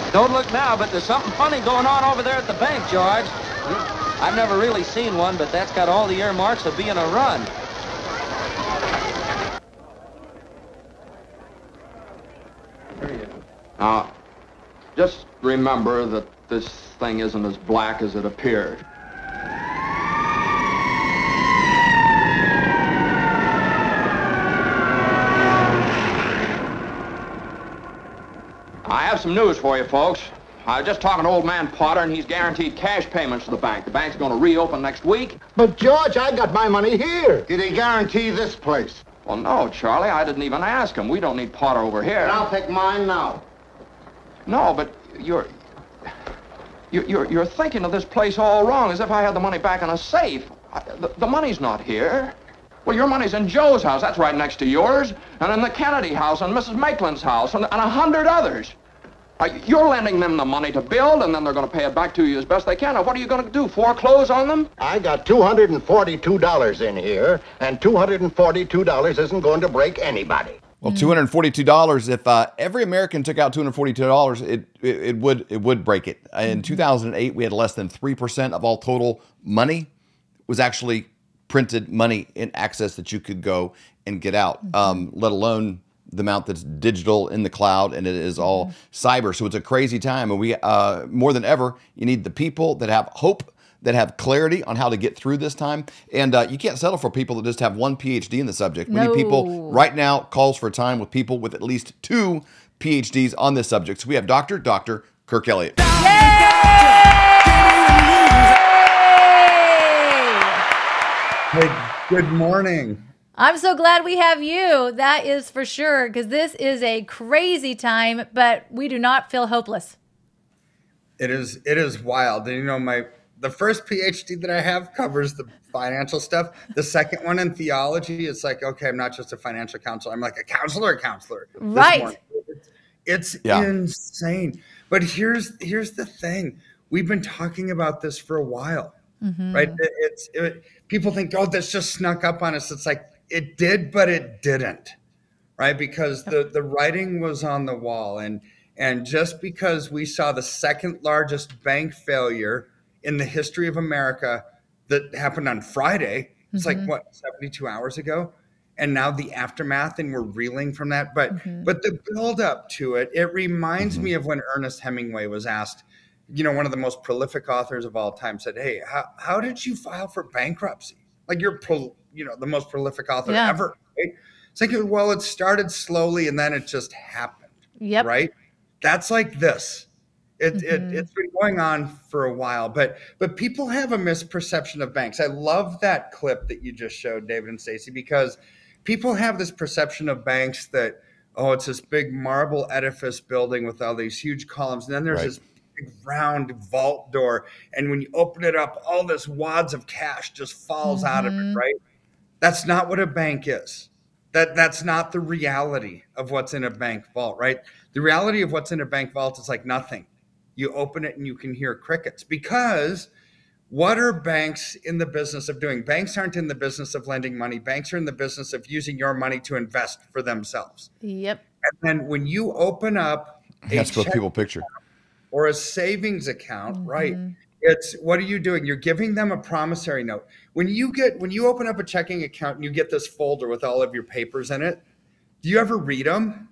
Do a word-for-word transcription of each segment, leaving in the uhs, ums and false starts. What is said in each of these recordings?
Don't look now, but there's something funny going on over there at the bank, George. I've never really seen one, but that's got all the earmarks of being a run. Now, just remember that this thing isn't as black as it appeared. I have some news for you, folks. I was just talking to old man Potter, and he's guaranteed cash payments to the bank. The bank's going to reopen next week. But, George, I got my money here. Did he guarantee this place? Well, no, Charlie, I didn't even ask him. We don't need Potter over here. And I'll take mine now. No, but you're, you're, you're, you're thinking of this place all wrong, as if I had the money back in a safe. I, the, the money's not here. Well, your money's in Joe's house. That's right next to yours. And in the Kennedy house, and Missus Maitland's house, and, and a hundred others. Uh, you're lending them the money to build, and then they're going to pay it back to you as best they can. Now, what are you going to do, foreclose on them? I got two hundred forty-two dollars in here, and two hundred forty-two dollars isn't going to break anybody. Well, two hundred forty-two dollars, if uh, every American took out two hundred forty-two dollars, it, it it would it would break it. In two thousand eight, we had less than three percent of all total money was actually printed money in access that you could go and get out, um, let alone the amount that's digital in the cloud, and it is all mm-hmm. cyber. So it's a crazy time. And we, uh, more than ever, you need the people that have hope, that have clarity on how to get through this time. And uh, you can't settle for people that just have one P H D in the subject. We No. need people right now, calls for time with people with at least two P H Ds on this subject. So we have Doctor Doctor Kirk Elliott. Hey, good morning. I'm so glad we have you. That is for sure, because this is a crazy time, but we do not feel hopeless. It is it is wild. And you know, my the first P H D that I have covers the financial stuff. The second one in theology, it's like, okay, I'm not just a financial counselor. I'm like a counselor, a counselor. Right. It's Yeah. insane. But here's here's the thing. We've been talking about this for a while, Mm-hmm. right? It, it's it, people think, oh, this just snuck up on us. It's like it did, but it didn't, right? Because the the writing was on the wall, and and just because we saw the second largest bank failure in the history of America that happened on Friday, it's Mm-hmm. like what seventy-two hours ago, and now the aftermath, and we're reeling from that. But Mm-hmm. but the build up to it, it reminds Mm-hmm. me of when Ernest Hemingway was asked, you know, one of the most prolific authors of all time, said, "Hey, how how did you file for bankruptcy? Like you're pro, you know, the most prolific author Yeah. ever." Right? It's like, well, it started slowly and then it just happened. Yep. Right? That's like this. It, Mhm. it it's been going on for a while, but but people have a misperception of banks. I love that clip that you just showed, David and Stacey, because people have this perception of banks that, oh, it's this big marble edifice building with all these huge columns, and then there's Right. this big round vault door, and when you open it up, all this wads of cash just falls out of it, Mhm. right? That's not what a bank is. That that's not the reality of what's in a bank vault, right? The reality of what's in a bank vault is like nothing. You open it and you can hear crickets, because what are banks in the business of doing? Banks aren't in the business of lending money. Banks are in the business of using your money to invest for themselves. Yep. And then when you open up a That's what check people picture. or a savings account, Mm-hmm. right? It's what are you doing? You're giving them a promissory note. When you get when you open up a checking account and you get this folder with all of your papers in it, do you ever read them?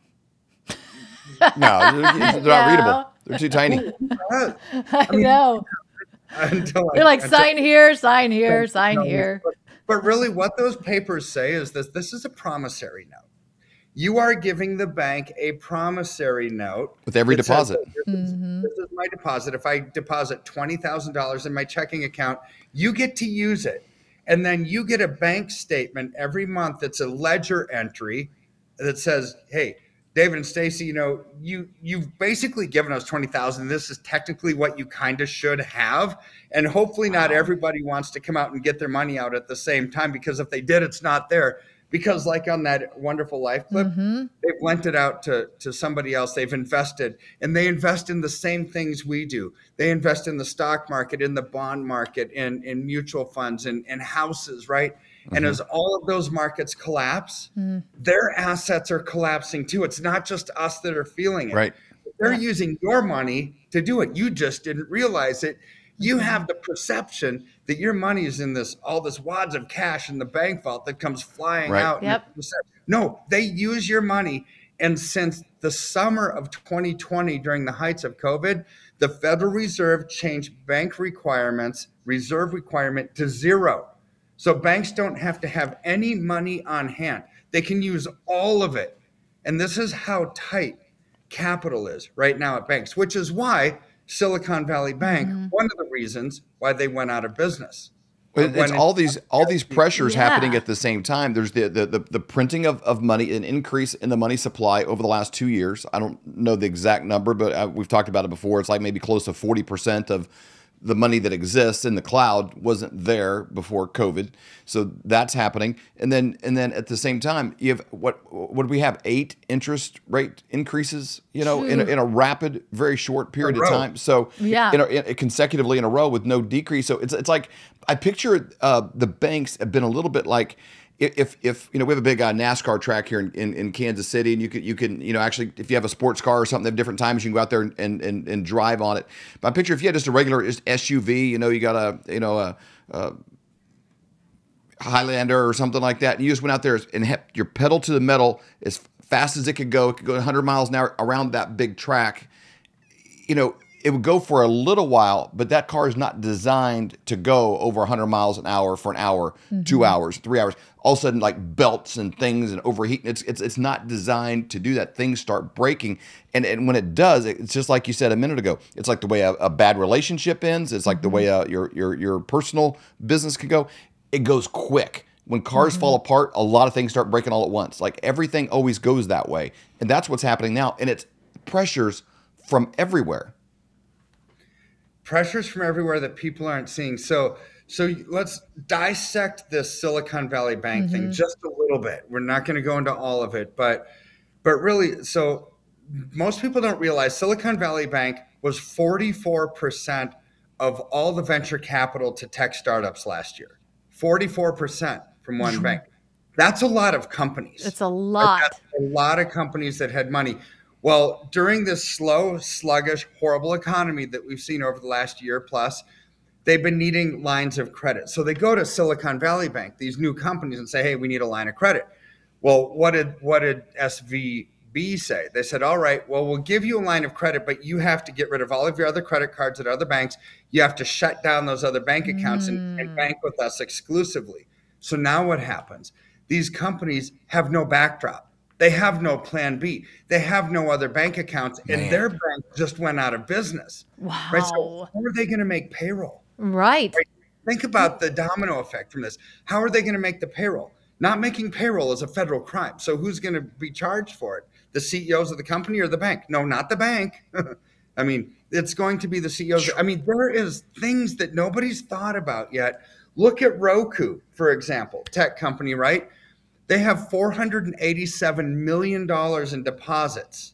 No, they're, they're not readable. They're too tiny. I know. Until They're like, until- sign here, sign here, sign No, here. But, but really, what those papers say is this: this is a promissory note. You are giving the bank a promissory note With every that says, deposit. This is, this is my deposit. If I deposit twenty thousand dollars in my checking account, you get to use it. And then you get a bank statement every month that's a ledger entry that says, hey, David and Stacey, you know, you, you've basically given us twenty thousand dollars. This is technically what you kind of should have. And hopefully not everybody wants to come out and get their money out at the same time, because if they did, it's not there. Because like on that Wonderful Life clip, Mm-hmm. they've lent it out to, to somebody else. They've invested, and they invest in the same things we do. They invest in the stock market, in the bond market, in, in mutual funds, and in, in houses, right? And as all of those markets collapse, their assets are collapsing too. It's not just us that are feeling it. Right. they're Yeah. using your money to do it. You just didn't realize it. You Mm-hmm. have the perception that your money is in this all this wads of cash in the bank vault that comes flying Right. out. Yep. No, they use your money. And since the summer of twenty twenty, during the heights of COVID, the Federal Reserve changed bank requirements, reserve requirement to zero. So banks don't have to have any money on hand. They can use all of it. And this is how tight capital is right now at banks, which is why Silicon Valley Bank, Mm-hmm. one of the reasons why they went out of business. It- When It's it- all these all these pressures Yeah. happening at the same time. There's the, the the the printing of, of money, an increase in the money supply over the last two years. I don't know the exact number, but uh, we've talked about it before. It's like maybe close to forty percent of the money that exists in the cloud wasn't there before COVID. So that's happening. And then and then at the same time, you have what what do we have? Eight interest rate increases, you know, in a, in a rapid, very short period In of a row. time. So Yeah. in a, in, consecutively in a row with no decrease. So it's it's like I picture uh, the banks have been a little bit like if if you know we have a big uh, NASCAR track here in, in, in Kansas City, and you can you can you know actually if you have a sports car or something, they have different times you can go out there and and, and, and drive on it. But I picture if you had just a regular just S U V, you know, you got a you know a, a Highlander or something like that, and you just went out there and hit your pedal to the metal as fast as it could go. It could go one hundred miles an hour around that big track. You know, it would go for a little while, but that car is not designed to go over one hundred miles an hour for an hour, two hours, three hours. All of a sudden, like belts and things and overheating. It's it's it's not designed to do that. Things start breaking, and and when it does, it's just like you said a minute ago. It's like the way a, a bad relationship ends. It's like the way a, your your your personal business can go. It goes quick. When cars fall apart, a lot of things start breaking all at once. Like everything always goes that way, and that's what's happening now. And it's pressures from everywhere. Pressures from everywhere that people aren't seeing. So, so let's dissect this Silicon Valley Bank thing just a little bit. We're not going to go into all of it, but, but really, so most people don't realize Silicon Valley Bank was forty-four percent of all the venture capital to tech startups last year. forty-four percent from one bank. That's a lot of companies. It's a lot. That's a lot of companies that had money. Well, during this slow, sluggish, horrible economy that we've seen over the last year plus, they've been needing lines of credit. So they go to Silicon Valley Bank, these new companies, and say, hey, we need a line of credit. Well, what did what did S V B say? They said, all right, well, we'll give you a line of credit, but you have to get rid of all of your other credit cards at other banks. You have to shut down those other bank accounts Mm. and, and bank with us exclusively. So now what happens? These companies have no backdrop. They have no plan B. They have no other bank accounts, and Man. their bank just went out of business. Wow. Right? So how are they going to make payroll? Right. Think about the domino effect from this. How are they going to make the payroll? Not making payroll is a federal crime. So who's going to be charged for it? The C E Os of the company or the bank? No, not the bank. I mean, it's going to be the C E Os. I mean, there is things that nobody's thought about yet. Look at Roku, for example, tech company, right? They have four hundred eighty-seven million dollars in deposits.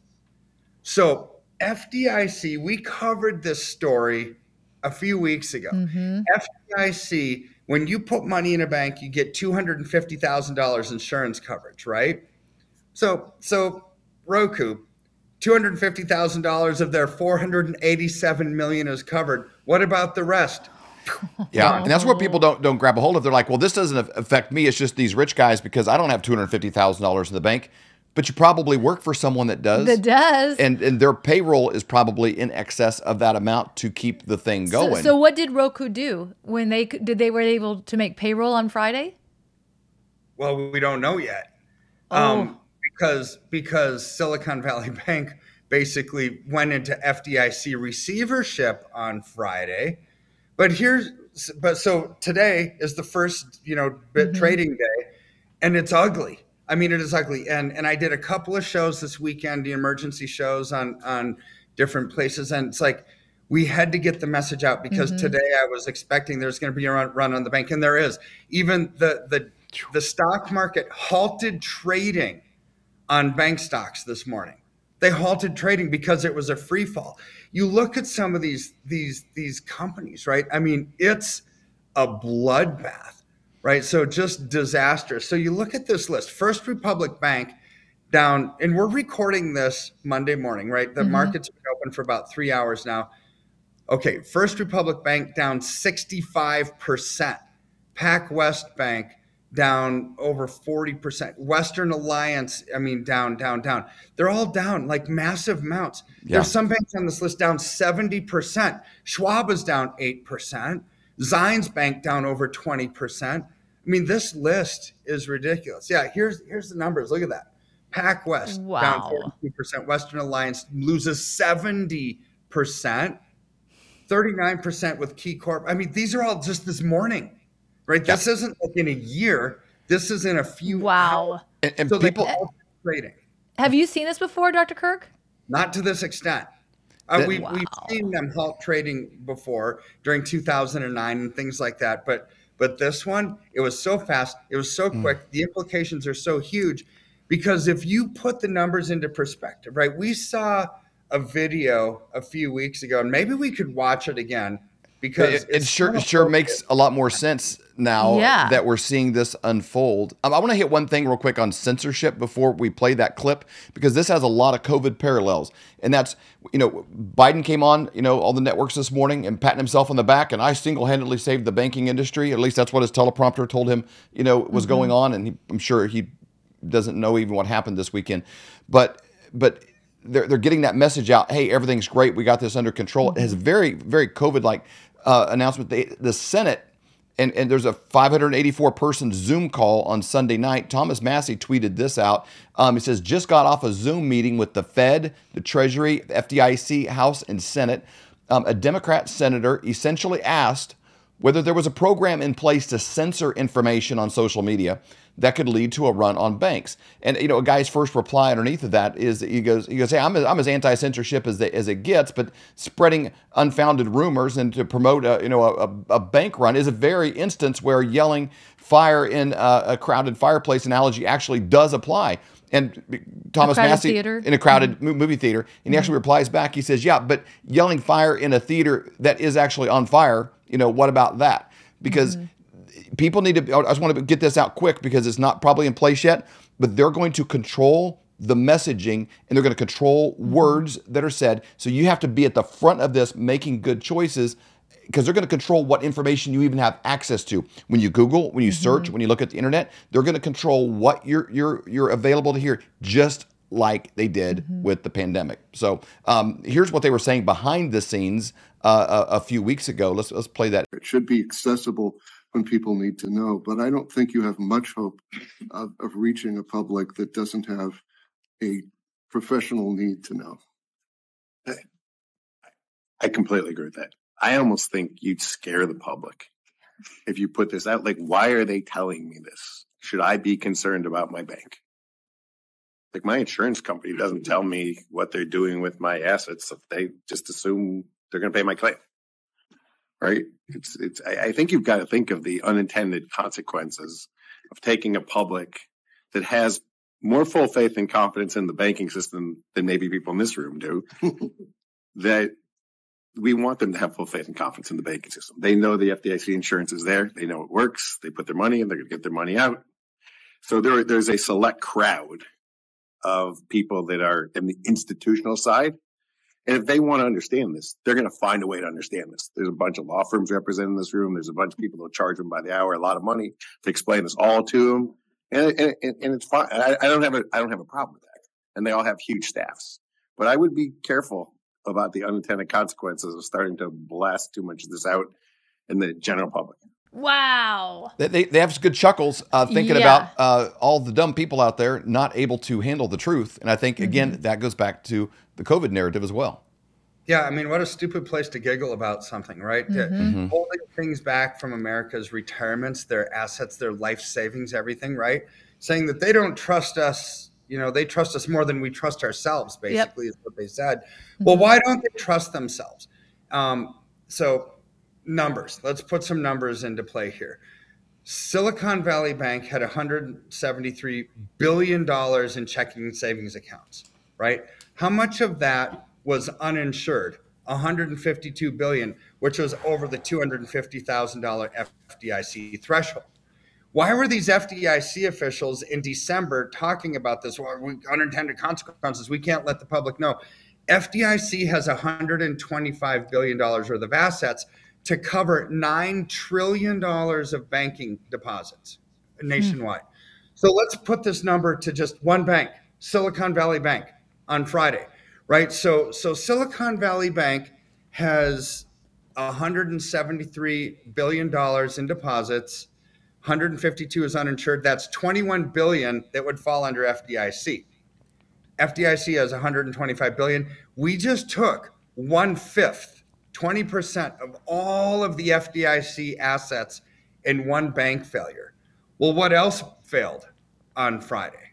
So F D I C, we covered this story a few weeks ago. F D I C, when you put money in a bank, you get two hundred fifty thousand dollars insurance coverage, right? So, so Roku, two hundred fifty thousand dollars of their four hundred eighty-seven million dollars is covered. What about the rest? Yeah, and that's what people don't don't grab a hold of. They're like, well, this doesn't affect me. It's just these rich guys because I don't have two hundred fifty thousand dollars in the bank. But you probably work for someone that does. That does. And and their payroll is probably in excess of that amount to keep the thing So, going. so what did Roku do when they c- did they were able to make payroll on Friday? Well, we don't know yet. Oh. Um, because because Silicon Valley Bank basically went into F D I C receivership on Friday. But here's but so today is the first, you know, bit Mm-hmm. trading day, and it's ugly. I mean, it is ugly. And and I did a couple of shows this weekend, the emergency shows on on different places, and it's like we had to get the message out because Mm-hmm. today I was expecting there's going to be a run, run on the bank, and there is. Even the the the stock market halted trading on bank stocks this morning. They halted trading because it was a free fall. You look at some of these these these companies, right? I mean, it's a bloodbath, right? So just disastrous. So you look at this list. First Republic Bank down, and we're recording this Monday morning, right? The Mhm. market's been open for about three hours now. Okay, First Republic Bank down sixty-five percent. PacWest Bank down over forty percent. Western Alliance, I mean, down, down, down. They're all down like massive amounts. Yeah. There's some banks on this list down seventy percent. Schwab is down eight percent. Zions Bank down over twenty percent. I mean, this list is ridiculous. Yeah, here's here's the numbers. Look at that. PacWest Wow. down forty-two percent. Western Alliance loses seventy percent. thirty-nine percent with Key Corp. I mean, these are all just this morning, right? This isn't like in a year. This is in a few Wow. hours. And, and So people, they're all trading. Have you seen this before, Doctor Kirk? Not to this extent. Uh, That- we, Wow. We've seen them halt trading before during two thousand nine and things like that. But but this one, it was so fast. It was so quick. The implications are so huge because if you put the numbers into perspective, right? We saw a video a few weeks ago, and maybe we could watch it again because it, it it's sure so sure appropriate. makes a lot more sense now Yeah. that we're seeing this unfold. Um, I want to hit one thing real quick on censorship before we play that clip, because this has a lot of COVID parallels. And that's, you know, Biden came on, you know, all the networks this morning and patting himself on the back, and I single-handedly saved the banking industry. At least that's what his teleprompter told him, you know, was going on. And he, I'm sure he doesn't know even what happened this weekend. But, but they're, they're getting that message out. Hey, everything's great. We got this under control. It has a very, very COVID-like uh, announcement. They, the Senate, and, and there's a five hundred eighty-four person Zoom call on Sunday night. Thomas Massey tweeted this out. Um, he says, just got off a Zoom meeting with the Fed, the Treasury, the F D I C, House, and Senate. Um, a Democrat senator essentially asked whether there was a program in place to censor information on social media that could lead to a run on banks. And, you know, a guy's first reply underneath of that is he goes, he goes, hey, I'm as, I'm as anti-censorship as, the, as it gets, but spreading unfounded rumors and to promote a, you know, a, a bank run is a very instance where yelling fire in a, a crowded fireplace analogy actually does apply. And Thomas crowded Massey theater. in a crowded mm-hmm. movie theater, and he actually replies back. He says, yeah, but yelling fire in a theater that is actually on fire, you know, what about that? Because mm-hmm. people need to, I just want to get this out quick because it's not probably in place yet, but they're going to control the messaging and they're going to control words that are said. So you have to be at the front of this making good choices because they're going to control what information you even have access to. When you Google, when you search, mm-hmm. when you look at the internet, they're going to control what you're you're you're available to hear, just like they did mm-hmm. with the pandemic. So um, here's what they were saying behind the scenes uh, a, a few weeks ago. Let's let's play that. It should be accessible when people need to know, but I don't think you have much hope of, of reaching a public that doesn't have a professional need to know. I completely agree with that. I almost think you'd scare the public if you put this out. Like, why are they telling me this? Should I be concerned about my bank? Like, my insurance company doesn't tell me what they're doing with my assets. They just assume they're going to pay my claim. Right? It's, it's, I, I think you've got to think of the unintended consequences of taking a public that has more full faith and confidence in the banking system than maybe people in this room do. That we want them to have full faith and confidence in the banking system. They know the F D I C insurance is there. They know it works. They put their money in, they're going to get their money out. So there, there's a select crowd of people that are in the institutional side. And if they want to understand this, they're going to find a way to understand this. There's a bunch of law firms represented in this room. There's a bunch of people that'll charge them by the hour a lot of money to explain this all to them. And, and, and it's fine. I, I don't have a, I don't have a problem with that. And they all have huge staffs. But I would be careful about the unintended consequences of starting to blast too much of this out in the general public. Wow. They, they, they have some good chuckles uh, thinking Yeah. about uh, all the dumb people out there not able to handle the truth. And I think, again, Mm-hmm. that goes back to the COVID narrative as well. Yeah, I mean, what a stupid place to giggle about something, right? Mm-hmm. Holding things back from America's retirements, their assets, their life savings, everything, right? Saying that they don't trust us, you know, they trust us more than we trust ourselves, basically, is what they said. Well, why don't they trust themselves? Um, so numbers, let's put some numbers into play here. Silicon Valley Bank had one hundred seventy-three billion dollars in checking and savings accounts, right? How much of that was uninsured? one hundred fifty-two billion dollars, which was over the two hundred fifty thousand dollars F D I C threshold. Why were these F D I C officials in December talking about this? Well, we, unintended consequences. We can't let the public know. F D I C has one hundred twenty-five billion dollars worth of assets to cover nine trillion dollars of banking deposits nationwide. Hmm. So let's put this number to just one bank, Silicon Valley Bank, on Friday, right? So, so Silicon Valley Bank has one hundred seventy-three billion dollars in deposits. one hundred fifty-two is uninsured. That's twenty-one billion dollars that would fall under F D I C. F D I C has one hundred twenty-five billion dollars. We just took one-fifth, twenty percent of all of the F D I C assets in one bank failure. Well, what else failed on Friday?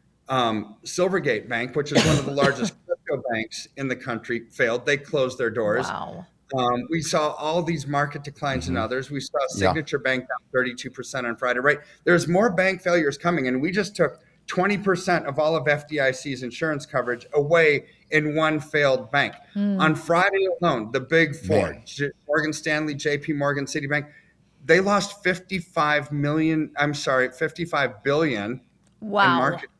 Um, Silvergate Bank, which is one of the largest crypto banks in the country, failed. They closed their doors. Wow. Um, we saw all these market declines mm-hmm. in others. We saw Signature yeah. Bank down thirty-two percent on Friday, right? There's more bank failures coming, and we just took twenty percent of all of F D I C's insurance coverage away in one failed bank. Mm. On Friday alone, the big four, J- Morgan Stanley, J P Morgan, Citibank, they lost fifty-five million, I'm sorry, fifty-five billion wow. in market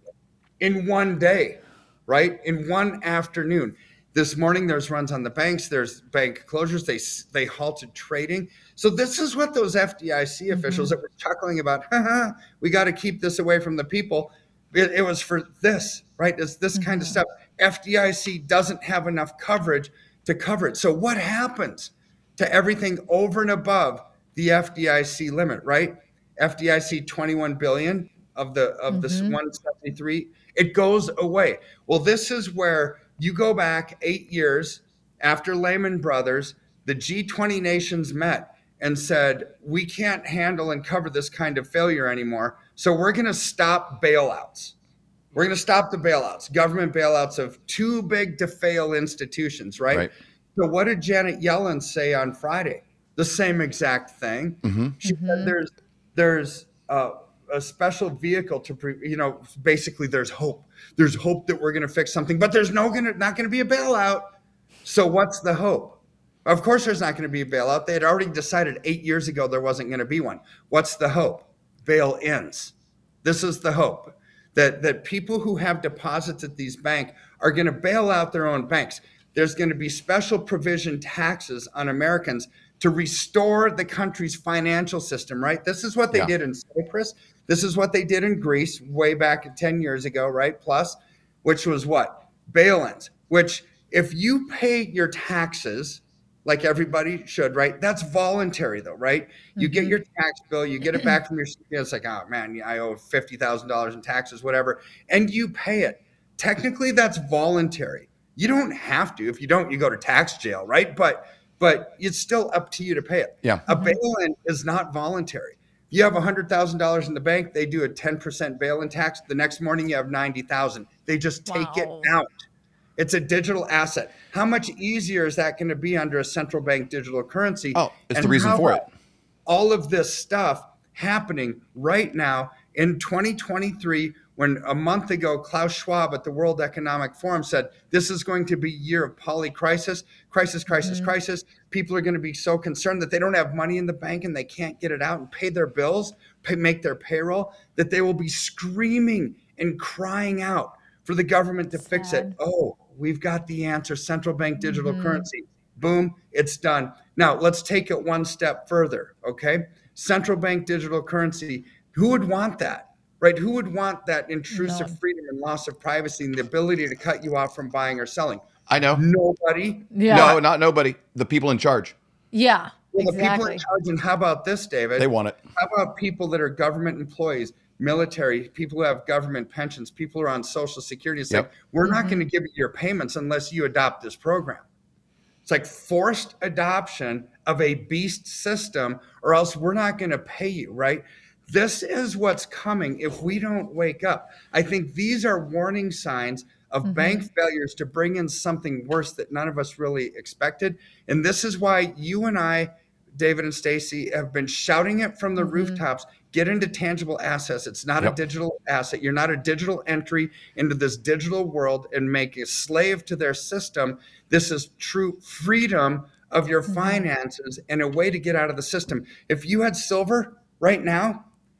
in one day, right? In one afternoon. This morning, there's runs on the banks. There's bank closures. They they halted trading. So this is what those F D I C officials mm-hmm. that were chuckling about, haha, we got to keep this away from the people. It, it was for this, right? It's this mm-hmm. kind of stuff. F D I C doesn't have enough coverage to cover it. So what happens to everything over and above the F D I C limit, right? F D I C twenty-one billion of the of mm-hmm. the one seventy-three, it goes away. Well, this is where you go back eight years after Lehman Brothers, the G twenty nations met and said, we can't handle and cover this kind of failure anymore. So we're going to stop bailouts. We're going to stop the bailouts, government bailouts of too big to fail institutions, right? right? So what did Janet Yellen say on Friday? The same exact thing. Mm-hmm. She mm-hmm. said there's, there's uh, a special vehicle to, pre- you know, basically there's hope. There's hope that we're going to fix something, but there's no gonna, not going to be a bailout. So what's the hope? Of course, there's not going to be a bailout. They had already decided eight years ago there wasn't going to be one. What's the hope? Bail-ins. This is the hope, that, that people who have deposits at these banks are going to bail out their own banks. There's going to be special provision taxes on Americans to restore the country's financial system, right? This is what they yeah. did in Cyprus. This is what they did in Greece way back ten years ago, right? Plus, which was what? Bail-ins, which if you pay your taxes, like everybody should, right? That's voluntary though, right? Mm-hmm. You get your tax bill, you get it back from your, it's like, oh man, I owe fifty thousand dollars in taxes, whatever, and you pay it. Technically, that's voluntary. You don't have to. If you don't, you go to tax jail, right? But but it's still up to you to pay it. Yeah. A bail-in is not voluntary. You have one hundred thousand dollars in the bank, they do a ten percent bail-in tax. The next morning you have ninety thousand dollars. They just take wow. it out. It's a digital asset. How much easier is that going to be under a central bank digital currency? Oh, it's and the reason for it. All of this stuff happening right now in twenty twenty-three, when a month ago, Klaus Schwab at the World Economic Forum said, this is going to be a year of polycrisis, crisis, crisis, mm-hmm. crisis. People are going to be so concerned that they don't have money in the bank and they can't get it out and pay their bills, pay, make their payroll, that they will be screaming and crying out for the government to Sad. fix it. Oh, we've got the answer, central bank digital mm-hmm. currency. Boom, it's done. Now, let's take it one step further, okay? Central bank digital currency, who would want that? Right? Who would want that intrusive no. freedom and loss of privacy and the ability to cut you off from buying or selling? I know. Nobody. Yeah. No, not nobody. The people in charge. Yeah. Well, exactly. the people in charge, and how about this, David? They want it. How about people that are government employees, military, people who have government pensions, people who are on Social Security? It's yep. like, we're mm-hmm. not going to give you your payments unless you adopt this program. It's like forced adoption of a beast system, or else we're not going to pay you, right? This is what's coming if we don't wake up. I think these are warning signs of mm-hmm. bank failures to bring in something worse that none of us really expected. And this is why you and I, David and Stacy, have been shouting it from the mm-hmm. rooftops. Get into tangible assets. It's not yep. a digital asset. You're not a digital entry into this digital world and make a slave to their system. This is true freedom of your mm-hmm. finances and a way to get out of the system. If you had silver right now,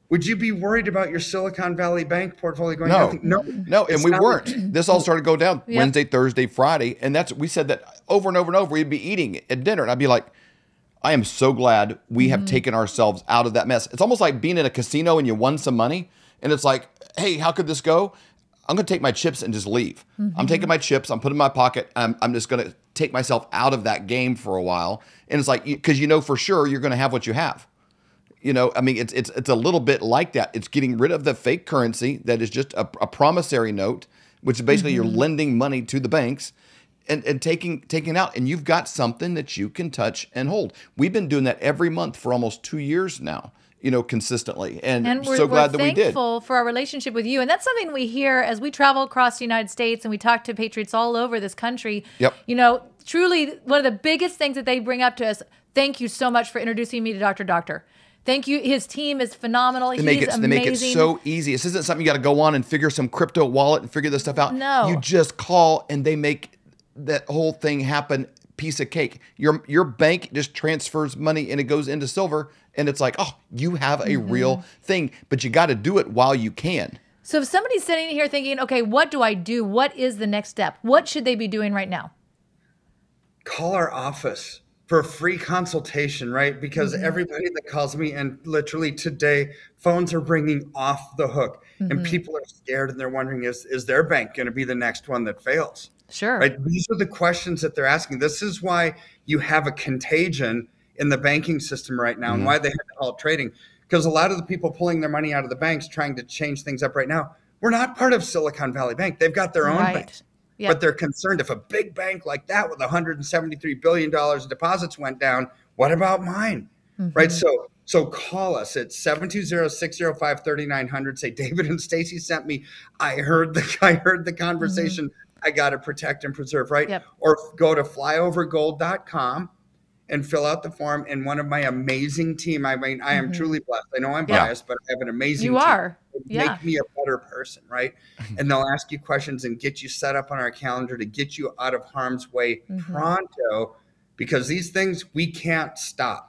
would you be worried about your Silicon Valley Bank portfolio going No, nothing? No, no, and it's we not- weren't. This all started to go down Yep. Wednesday, Thursday, Friday, and that's we said that over and over and over. We'd be eating at dinner, and I'd be like, I am so glad we have taken ourselves out of that mess. It's almost like being in a casino and you won some money, and it's like, hey, how could this go? I'm going to take my chips and just leave. I'm taking my chips, I'm putting them in my pocket, I'm, I'm just going to take myself out of that game for a while. And it's like, because you know for sure you're going to have what you have. You know, I mean, it's it's it's a little bit like that. It's getting rid of the fake currency that is just a, a promissory note, which is basically you're lending money to the banks and, and taking taking out. And you've got something that you can touch and hold. We've been doing that every month for almost two years now, you know, consistently. And, And we're, so glad we're that we did. thankful for our relationship with you. And that's something we hear as we travel across the United States and we talk to patriots all over this country. Yep. You know, truly one of the biggest things that they bring up to us, thank you so much for introducing me to Doctor Doctor. Thank you. His team is phenomenal. They He's make it. amazing. They make it so easy. This isn't something you got to go on and figure some crypto wallet and figure this stuff out. No. You just call and they make that whole thing happen. Piece of cake. Your your bank just transfers money and it goes into silver, and it's like, oh, you have a Mm-hmm. real thing. But you got to do it while you can. So if somebody's sitting here thinking, okay, what do I do? What is the next step? What should they be doing right now? Call our office for a free consultation, right? Because everybody that calls me, and literally today, phones are ringing off the hook, and people are scared and they're wondering, is is their bank going to be the next one that fails? Sure. Right? These are the questions that they're asking. This is why you have a contagion in the banking system right now, and why they had to halt trading. Because a lot of the people pulling their money out of the banks, trying to change things up right now, we're not part of Silicon Valley Bank. They've got their own Right. bank. Yep. But they're concerned if a big bank like that with one hundred seventy-three billion dollars in deposits went down, what about mine? Right? So so call us at seven two zero, six zero five, three nine zero zero. Say, David and Stacy sent me. I heard the I heard the conversation. I got to protect and preserve, right? Yep. Or go to flyover gold dot com and fill out the form. And one of my amazing team, I mean, I am truly blessed. I know I'm Yeah. biased, but I have an amazing You team. are. They Yeah. Make me a better person, right? And they'll ask you questions and get you set up on our calendar to get you out of harm's way pronto, because these things we can't stop.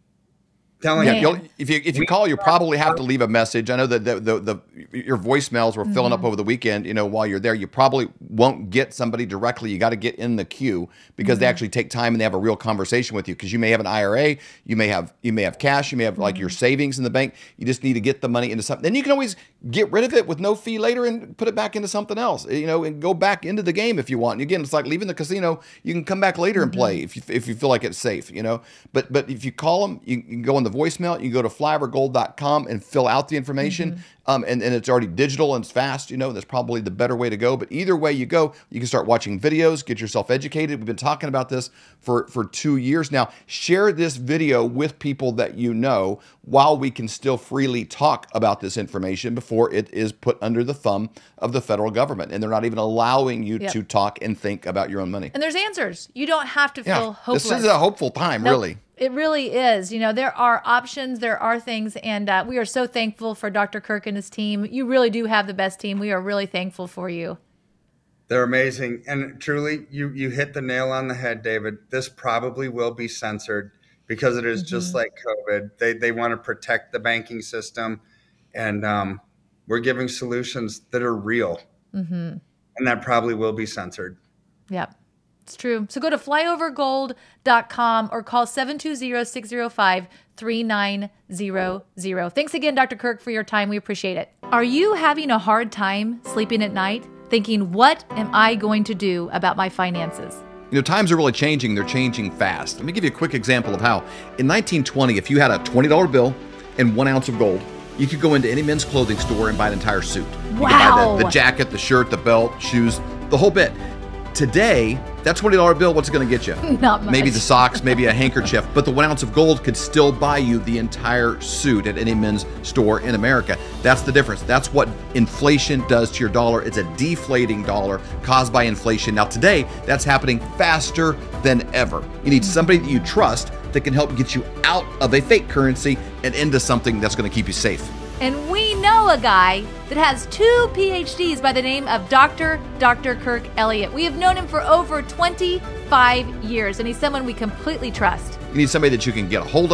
Telling Yeah, Man. you. you'll, if you if you call, you probably have to leave a message. I know that the the, the your voicemails were filling up over the weekend. You know, while you're there, you probably won't get somebody directly. You got to get in the queue because they actually take time and they have a real conversation with you. Because you may have an I R A, you may have you may have cash, you may have like your savings in the bank. You just need to get the money into something. Then you can always get rid of it with no fee later and put it back into something else. You know, and go back into the game if you want. And again, it's like leaving the casino. You can come back later and play if you if you feel like it's safe. You know, but but if you call them, you, you can go on the voicemail. You can go to flyover gold dot com and fill out the information. Um, and, and it's already digital and it's fast, you know, that's probably the better way to go. But either way you go, you can start watching videos, get yourself educated. We've been talking about this for, for two years now. Share this video with people that you know while we can still freely talk about this information before it is put under the thumb of the federal government. And they're not even allowing you Yep. to talk and think about your own money. And there's answers. You don't have to feel Yeah, hopeless. this is a hopeful time, Nope. really. It really is. You know, there are options, there are things, and uh, we are so thankful for Doctor Kirk and his team. You really do have the best team. We are really thankful for you. They're amazing. And truly, you you hit the nail on the head, David. This probably will be censored because it is just like COVID. They they want to protect the banking system, and um, we're giving solutions that are real. And that probably will be censored. Yep. It's true. So go to flyover gold dot com or call seven two zero, six zero five, three nine zero zero. Thanks again, Doctor Kirk, for your time. We appreciate it. Are you having a hard time sleeping at night, thinking, what am I going to do about my finances? You know, times are really changing. They're changing fast. Let me give you a quick example of how. In nineteen twenty, if you had a twenty dollar bill and one ounce of gold, you could go into any men's clothing store and buy an entire suit. You could buy Wow. the, the jacket, the shirt, the belt, shoes, the whole bit. Today, that twenty dollar bill, what's it going to get you? Not much. Maybe the socks, maybe a handkerchief, but the one ounce of gold could still buy you the entire suit at any men's store in America. That's the difference. That's what inflation does to your dollar. It's a deflating dollar caused by inflation. Now today, that's happening faster than ever. You need somebody that you trust that can help get you out of a fake currency and into something that's going to keep you safe. And we know a guy that has two P H Ds by the name of Doctor Doctor Kirk Elliott. We have known him for over twenty-five years, and he's someone we completely trust. You need somebody that you can get a hold of,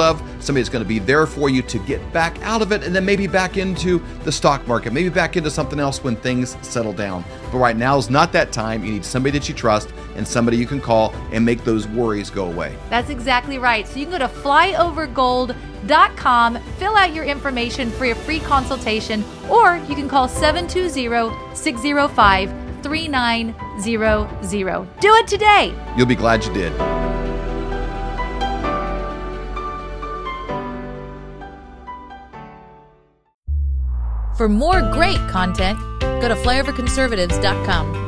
somebody that's going to be there for you to get back out of it and then maybe back into the stock market, maybe back into something else when things settle down. But right now is not that time. You need somebody that you trust and somebody you can call and make those worries go away. That's exactly right. So you can go to fly over gold dot com, fill out your information for a free consultation, or you can call seven two zero, six zero five, three nine zero zero. Do it today. You'll be glad you did. For more great content, go to fly over conservatives dot com.